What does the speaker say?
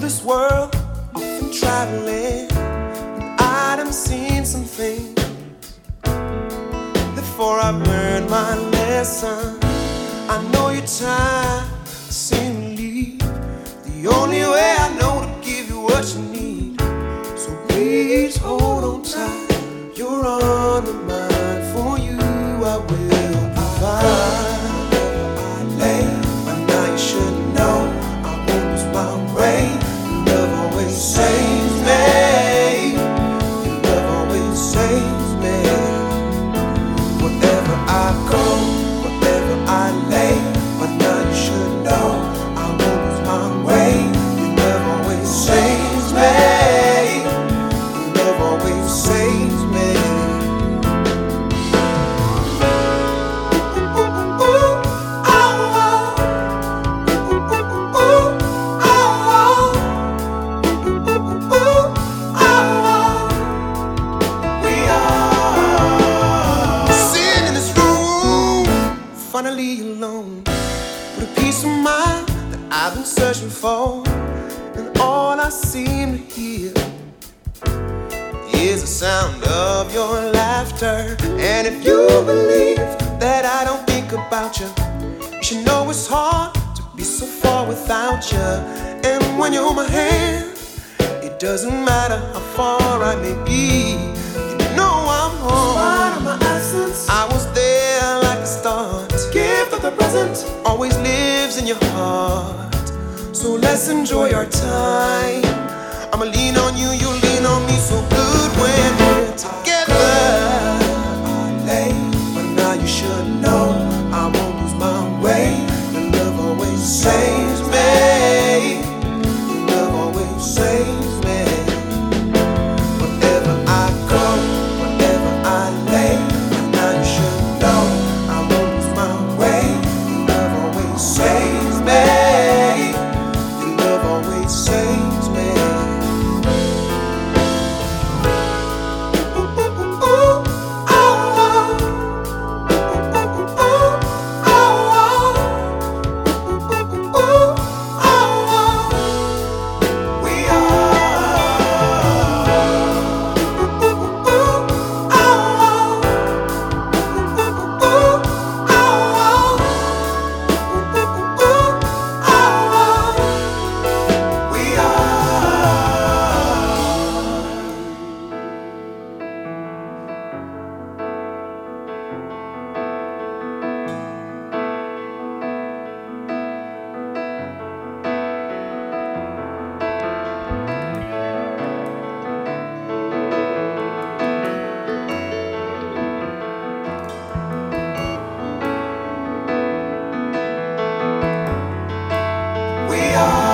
this world, often traveling, and I done seen some things. Before I learned my lesson, I know your time seemed to leave. The only way I know to give you what you need. So please hold on tight. You're on the mind. For you I will provide. I lay, but now you should know I won't lose my way. Your love always saves me. Your love always saves me. Wherever I go, wherever I lay, but now you should know I won't lose my way. Your love always saves me. Your love always saves me. Finally alone, with a peace of mind that I've been searching for, and all I seem to hear is the sound of your laughter. And if you believe that I don't think about you, you should know it's hard to be so far without you. And when you hold my hand, it doesn't matter how far I may be. You know I'm home. Despite of my absence, I was there like a star. Gift of the present always lives in your heart. So let's enjoy our time. I'ma lean on you, you lean on me. So good when we're together. I lay, but now you should know I won't lose my way. Your love always saves me. Your love always saves me. Wherever I go, wherever I lay, but now you should know I won't lose my way. Your love always saves me. Your love always saves me. We are